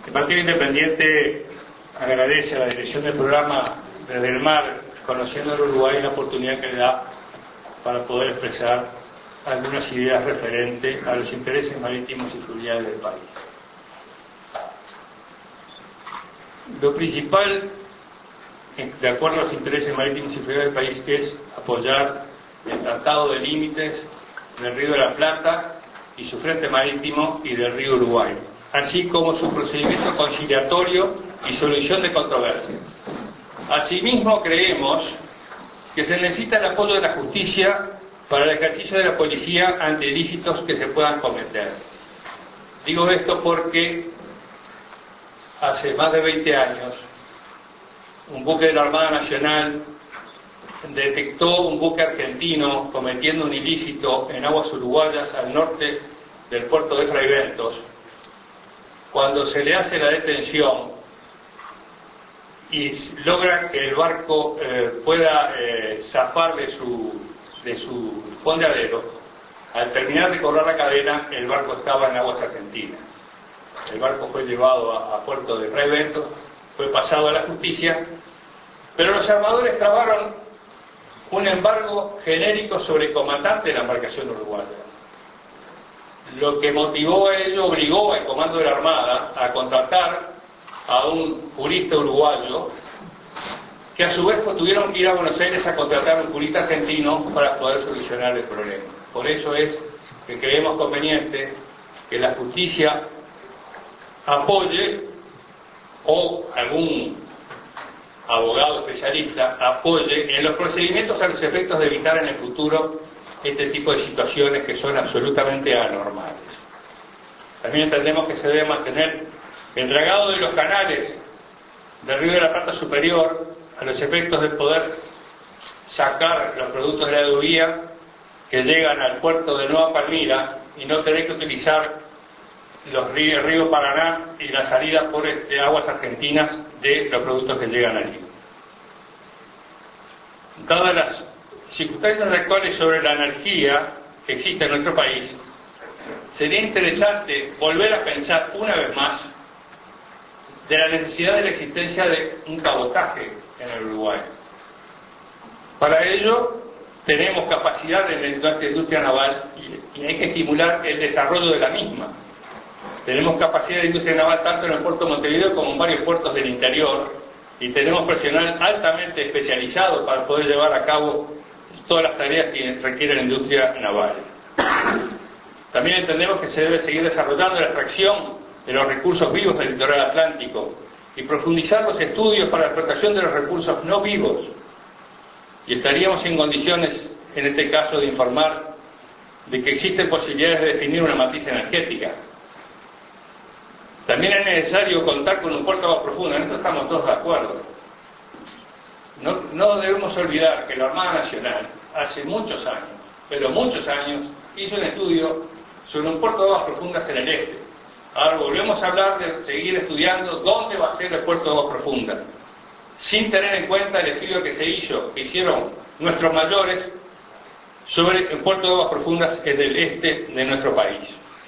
El Partido Independiente agradece a la dirección del programa Desde el Mar, Conociendo el Uruguay, la oportunidad que le da para poder expresar algunas ideas referentes a los intereses marítimos y fluviales del país. Lo principal, de acuerdo a los intereses marítimos y fluviales del país, es apoyar el Tratado de Límites del Río de la Plata y su frente marítimo y del Río Uruguay, así como su procedimiento conciliatorio y solución de controversias. Asimismo, creemos que se necesita el apoyo de la justicia para el ejercicio de la policía ante ilícitos que se puedan cometer. Digo esto porque hace más de 20 años un buque de la Armada Nacional detectó un buque argentino cometiendo un ilícito en aguas uruguayas al norte del puerto de Fraiventos. Cuando se le hace la detención y logra que el barco pueda zafar de su fondeadero, al terminar de correr la cadena, el barco estaba en aguas argentinas. El barco fue llevado a puerto de Fraiventos, fue pasado a la justicia, pero los armadores trabaron un embargo genérico sobre el comandante de la embarcación uruguaya. Lo que motivó a ello obligó al comando de la Armada a contratar a un jurista uruguayo, que a su vez tuvieron que ir a Buenos Aires a contratar a un jurista argentino para poder solucionar el problema. Por eso es que creemos conveniente que la justicia apoye, o algún abogado especialista apoye en los procedimientos a los efectos de evitar en el futuro este tipo de situaciones que son absolutamente anormales. También entendemos que se debe mantener el dragado de los canales del Río de la Plata Superior a los efectos de poder sacar los productos de la aduía que llegan al puerto de Nueva Palmira y no tener que utilizar el río Paraná y la salida por aguas argentinas de los productos que llegan allí. Dadas las circunstancias actuales sobre la energía que existe en nuestro país, sería interesante volver a pensar una vez más de la necesidad de la existencia de un cabotaje en el Uruguay. Para ello tenemos capacidad en la industria naval y hay que estimular el desarrollo de la misma. Tenemos capacidad de industria naval tanto en el puerto de Montevideo como en varios puertos del interior, y tenemos personal altamente especializado para poder llevar a cabo todas las tareas que requiere la industria naval. También entendemos que se debe seguir desarrollando la extracción de los recursos vivos del litoral atlántico y profundizar los estudios para la explotación de los recursos no vivos. Y estaríamos en condiciones, en este caso, de informar de que existen posibilidades de definir una matriz energética. También es necesario contar con un puerto de agua profunda, en esto estamos todos de acuerdo. No debemos olvidar que la Armada Nacional, hace muchos años, pero muchos años, hizo un estudio sobre un puerto de aguas profundas en el este. Ahora volvemos a hablar de seguir estudiando dónde va a ser el puerto de aguas profundas, sin tener en cuenta el estudio que hicieron nuestros mayores sobre el puerto de aguas profundas en el este de nuestro país.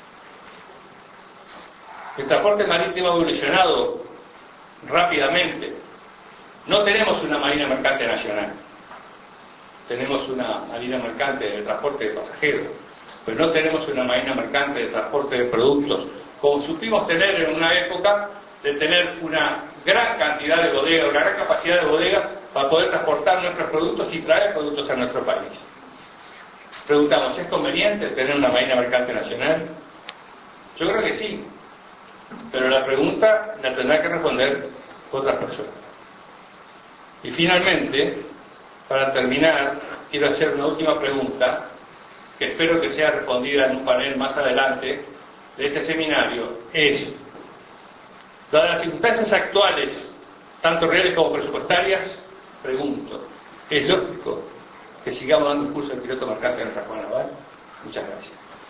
El transporte marítimo ha evolucionado rápidamente. No tenemos una marina mercante nacional. Tenemos una marina mercante de transporte de pasajeros, pero no tenemos una marina mercante de transporte de productos, como supimos tener en una época de tener una gran cantidad de bodegas, una gran capacidad de bodegas para poder transportar nuestros productos y traer productos a nuestro país. Preguntamos, ¿es conveniente tener una marina mercante nacional? Yo creo que sí. Pero la pregunta la tendrá que responder otras personas. Y finalmente, para terminar, quiero hacer una última pregunta que espero que sea respondida en un panel más adelante de este seminario. Dadas las circunstancias actuales, tanto reales como presupuestarias, pregunto, ¿es lógico que sigamos dando un curso de piloto mercante en nuestra Escuela Naval? Muchas gracias.